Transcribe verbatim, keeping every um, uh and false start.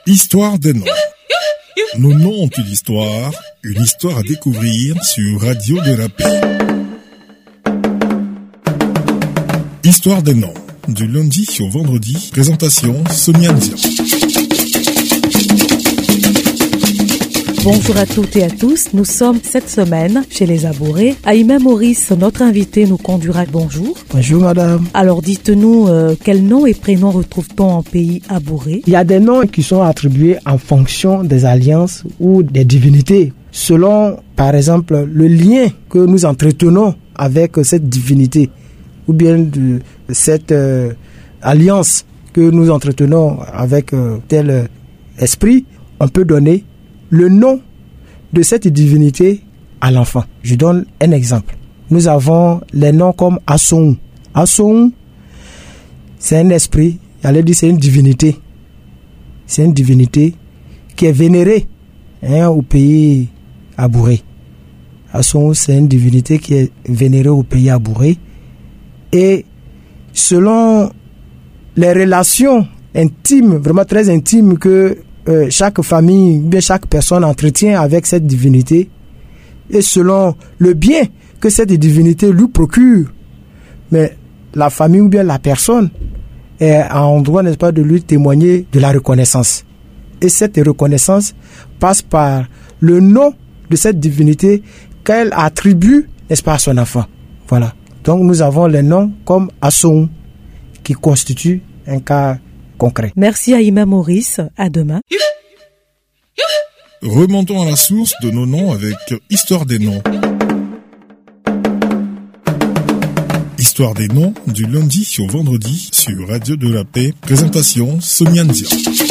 Histoire des noms. Nos noms ont une histoire, une histoire à découvrir sur Radio de la Paix. Histoire des noms, du lundi au vendredi, présentation Sonia Nzia. Bonjour à toutes et à tous, nous sommes cette semaine chez les Abourés. Aïma Maurice, notre invité, nous conduira. Bonjour. Bonjour madame. Alors dites-nous, euh, quels noms et prénoms retrouve-t-on en pays Abouré? Il y a des noms qui sont attribués en fonction des alliances ou des divinités, selon par exemple le lien que nous entretenons avec cette divinité, ou bien de cette euh, alliance que nous entretenons avec euh, tel euh, esprit. On peut donner le nom de cette divinité à l'enfant. Je donne un exemple. Nous avons les noms comme Assoum. Assoum, c'est un esprit, j'allais dire c'est une divinité. C'est une divinité qui est vénérée hein, au pays Abouré. Assoum, c'est une divinité qui est vénérée au pays Abouré. Et selon les relations intimes, vraiment très intimes que Euh, chaque famille, bien chaque personne entretient avec cette divinité, et selon le bien que cette divinité lui procure, mais la famille ou bien la personne est en droit, n'est-ce pas, de lui témoigner de la reconnaissance. Et cette reconnaissance passe par le nom de cette divinité qu'elle attribue, n'est-ce pas, à son enfant. Voilà. Donc nous avons les noms comme Assoum qui constituent un cas concret. Merci Aïma Maurice, à demain. Remontons à la source de nos noms avec Histoire des noms. Histoire des noms du lundi au vendredi sur Radio de la Paix. Présentation Sonia Nzia.